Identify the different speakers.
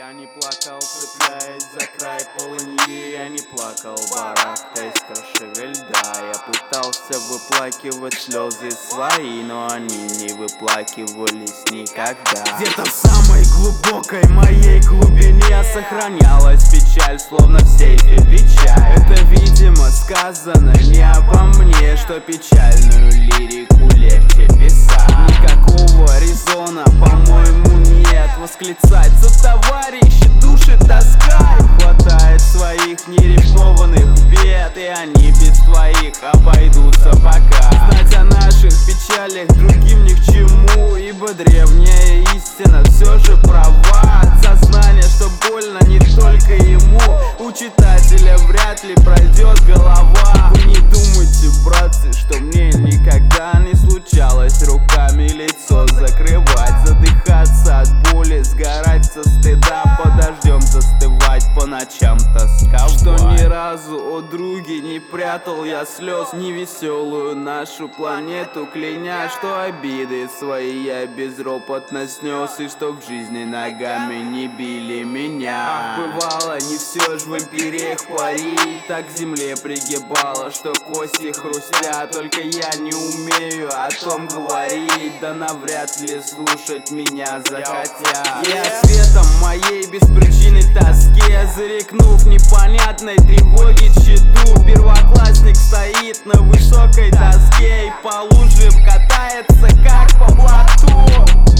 Speaker 1: Я не плакал, цепляясь за край полыньи. Я не плакал, барахтаясь в крошеве льда. Я пытался выплакивать слезы свои, но они не выплакивались никогда. Где-то в самой глубокой моей глубине сохранялась печаль, словно в сейфе печаль. Это, видимо, сказано не обо мне, что печальную лирику легче писать. Никакого резона, по-моему, нет восклицать: сотоварищи, души тоска. Им хватает своих нерифмованных бед, и они без твоих обойдутся пока. Знать о наших печалях другим ни к чему, ибо древняя истина все же права. От сознания, что больно не только ему, у читателя вряд ли пройдет голова. Вы не думайте, братцы, что мне никогда не случалось руками лицо закрывать, задыхаться от боли, сгорать со стыда, под дождем застывать, по ночам тосковать. Что ни разу, о други, не прятал я слез невеселую нашу планету, кляня, что обиды свои я безропотно снес, и что в жизни ногами не били меня. Ах, бывало, не все ж в империях парить, так к земле пригибало, что кости хрустят. Только я не умею о том говорить, да навряд ли слушать меня захотят. И ответом моей беспричинной тоске, зарекнув непонятной тревоги читу, первоклассник стоит на высокой доске и по лужам катается, как по блату.